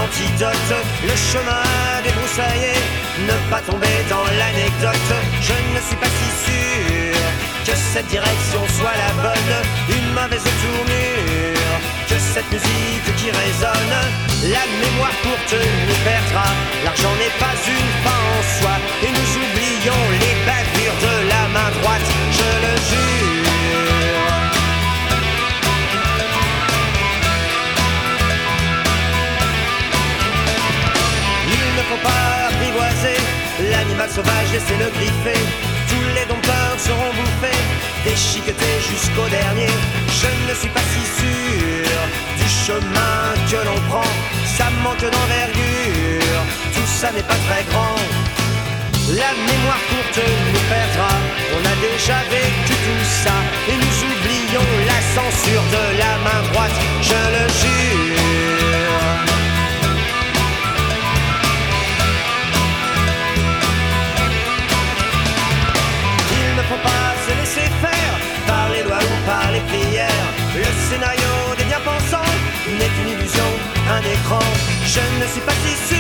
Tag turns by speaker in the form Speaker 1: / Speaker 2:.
Speaker 1: l'antidote, le chemin débroussaillé, ne pas tomber dans l'anecdote. Je ne suis pas si sûr que cette direction soit la bonne, une mauvaise tournure, que cette musique qui résonne. La mémoire courte nous perdra, l'argent n'est pas une fin en soi, et nous oublions les bavures de la main droite, je le jure. Il ne faut pas apprivoiser l'animal sauvage, laissez-le griffer. Tous les dompteurs seront bouffés, déchiquetés jusqu'au dernier. Je ne suis pas si sûr du chemin que l'on prend, ça manque d'envergure, tout ça n'est pas très grand. La mémoire courte nous perdra, on a déjà vécu tout ça, et nous oublions la censure de la main droite, je le jure. Il ne faut pas se laisser faire par les lois ou par les prières. Le scénario des bien-pensants n'est qu'une illusion, un écran. Je ne suis pas si sûr